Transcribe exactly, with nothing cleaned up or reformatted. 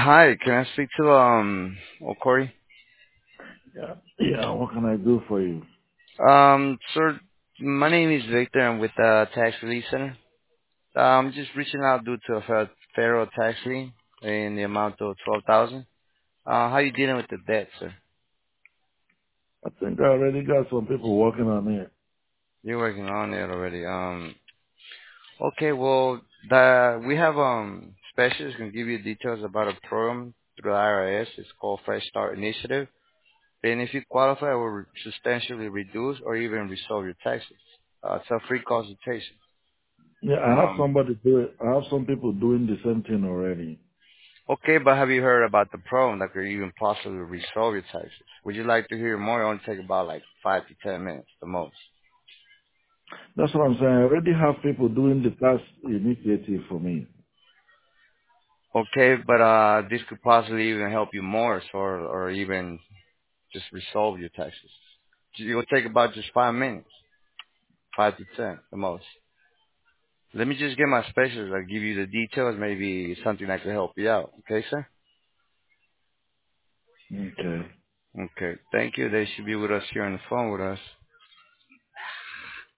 Hi, can I speak to um Okori? Yeah, yeah. What can I do for you? Um, sir, my name is Victor. I'm with the Tax Relief Center. I'm just reaching out due to a fe- federal tax lien in the amount of twelve thousand. Uh, how you dealing with the debt, sir? I think I already got some people working on it. You're working on it already. Um, okay. Well, the we have um specialists can give you details about a program through the I R S. It's called Fresh Start Initiative. And if you qualify, it will re- substantially reduce or even resolve your taxes. Uh, it's a free consultation. Yeah, I have Um, somebody do it. I have some people doing the same thing already. okay, but have you heard about the program that could even possibly resolve your taxes? Would you like to hear more? It only take about like five to ten minutes, the most. That's what I'm saying. I already have people doing the tax initiative for me. Okay, but uh, this could possibly even help you more, so, or or even just resolve your taxes. It will take about just five minutes, five to ten, the most. Let me just get my specialist. I'll give you the details. Maybe something that could help you out. Okay, sir? Okay. Okay. Thank you. They should be with us here on the phone with us.